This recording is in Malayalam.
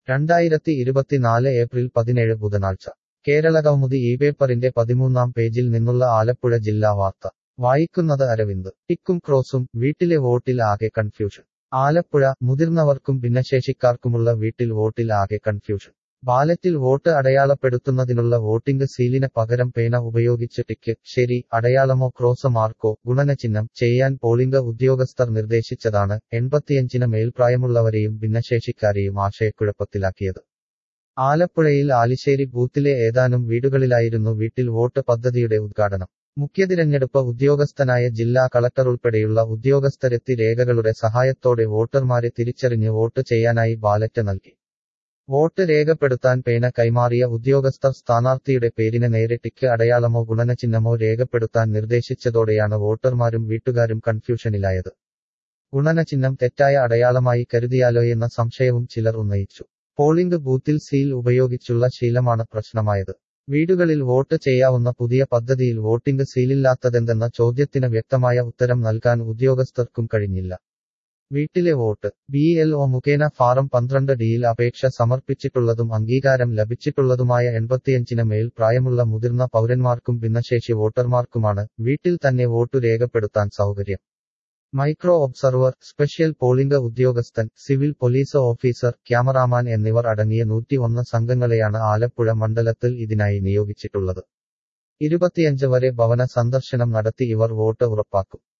2024 ഏപ്രിൽ 17 ബുധനാഴ്ച കേരളകൗമുദി ഈ പേപ്പറിന്റെ 13-ാം പേജിൽ നിന്നുള്ള ആലപ്പുഴ ജില്ലാ വാർത്ത വായിക്കുന്നത് അരവിന്ദ്. ടിക്കും ക്രോസും വീട്ടിലെ വോട്ടിൽ ആകെ കൺഫ്യൂഷൻ. ആലപ്പുഴ മുതിർന്നവർക്കും ഭിന്നശേഷിക്കാർക്കുമുള്ള വീട്ടിൽ വോട്ടിൽ ആകെ കൺഫ്യൂഷൻ. ബാലറ്റിൽ വോട്ട് അടയാളപ്പെടുത്തുന്നതിനുള്ള വോട്ടിംഗ് സീലിന് പകരം പേന ഉപയോഗിച്ച് ടിക്ക്, ശരി, അടയാളമോ ക്രോസ് മാർക്കോ, ഗുണനചിഹ്നം ചെയ്യാൻ പോളിംഗ് ഉദ്യോഗസ്ഥർ നിർദ്ദേശിച്ചതാണ് 85-ന് മേൽപ്രായമുള്ളവരെയും ഭിന്നശേഷിക്കാരെയും ആശയക്കുഴപ്പത്തിലാക്കിയത്. ആലപ്പുഴയിൽ ആലിശ്ശേരി ബൂത്തിലെ ഏതാനും വീടുകളിലായിരുന്നു വീട്ടിൽ വോട്ട് പദ്ധതിയുടെ ഉദ്ഘാടനം. മുഖ്യതിരഞ്ഞെടുപ്പ് ഉദ്യോഗസ്ഥനായ ജില്ലാ കളക്ടറുൾപ്പെടെയുള്ള ഉദ്യോഗസ്ഥരെത്തി രേഖകളുടെ സഹായത്തോടെ വോട്ടർമാരെ തിരിച്ചറിഞ്ഞ് വോട്ട് ചെയ്യാനായി ബാലറ്റ് നൽകി. വോട്ട് രേഖപ്പെടുത്താൻ പേന കൈമാറിയ ഉദ്യോഗസ്ഥർ സ്ഥാനാർത്ഥിയുടെ പേരിന് നേരെ ടിക്ക് അടയാളമോ ഗുണനചിഹ്നമോ രേഖപ്പെടുത്താൻ നിർദ്ദേശിച്ചതോടെയാണ് വോട്ടർമാരും വീട്ടുകാരും കൺഫ്യൂഷനിലായത്. ഗുണനചിഹ്നം തെറ്റായ അടയാളമായി കരുതിയാലോയെന്ന സംശയവും ചിലർ ഉന്നയിച്ചു. പോളിംഗ് ബൂത്തിൽ സീൽ ഉപയോഗിച്ചുള്ള ശീലമാണ് പ്രശ്നമായത്. വീടുകളിൽ വോട്ട് ചെയ്യാവുന്ന പുതിയ പദ്ധതിയിൽ വോട്ടിംഗ് സീലില്ലാത്തതെന്തെന്ന ചോദ്യത്തിന് വ്യക്തമായ ഉത്തരം നൽകാൻ ഉദ്യോഗസ്ഥർക്കും കഴിഞ്ഞില്ല. വീട്ടിലെ വോട്ട് BLO മുഖേന ഫാറം 12-ഡിയിൽ അപേക്ഷ സമർപ്പിച്ചിട്ടുള്ളതും അംഗീകാരം ലഭിച്ചിട്ടുള്ളതുമായ 85-ന് മേൽ പ്രായമുള്ള മുതിർന്ന പൗരന്മാർക്കും ഭിന്നശേഷി വോട്ടർമാർക്കുമാണ് വീട്ടിൽ തന്നെ വോട്ടു രേഖപ്പെടുത്താൻ സൗകര്യം. മൈക്രോ ഒബ്സർവർ, സ്പെഷ്യൽ പോളിംഗ് ഉദ്യോഗസ്ഥൻ, സിവിൽ പോലീസ് ഓഫീസർ, ക്യാമറാമാൻ എന്നിവർ അടങ്ങിയ 101 സംഘങ്ങളെയാണ് ആലപ്പുഴ മണ്ഡലത്തിൽ ഇതിനായി നിയോഗിച്ചിട്ടുള്ളത്. 25 വരെ ഭവന സന്ദർശനം നടത്തി ഇവർ വോട്ട് ഉറപ്പാക്കും.